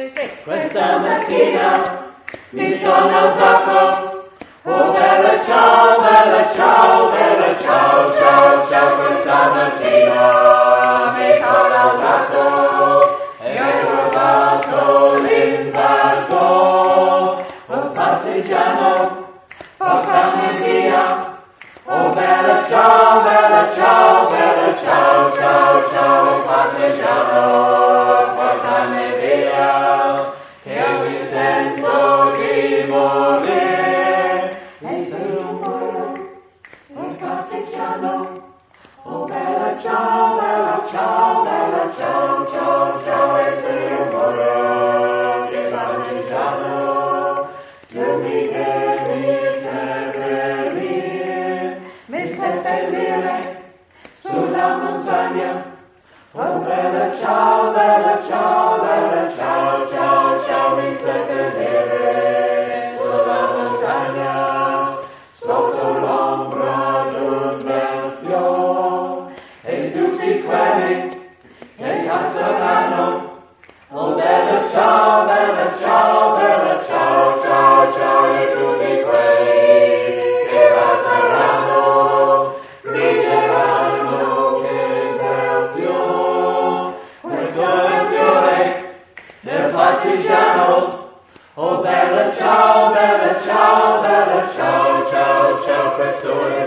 Questa mattina mi sono alzato, oh bella ciao, bella ciao, bella ciao, ciao, ciao. Questa mattina mi sono alzato e ho trovato l'invaso, oh partigiano, portami via, oh bella ciao, bella ciao, bella ciao, ciao, ciao, partigiano, portami via, che mi sento di morire. E se io muoio, oh partigiano, oh bella ciao, bella ciao, bella ciao, ciao, ciao. E se io muoio, che partigiano, tu mi devi seppellire sulla montagna. Oh bella ciao, bella ciao, bella ciao, ciao, ciao. Mi seppellire sulla montagna, sotto l'ombra d'un bel fiore, e tutti quelli che passeranno. Oh bella ciao, bella ciao, bella ciao, ciao, ciao. E tutti quelli che passeranno rideranno, che bel fiore. Questo è il fiore del partigiano. Oh bella ciao, bella ciao, bella ciao, ciao, ciao. Questo è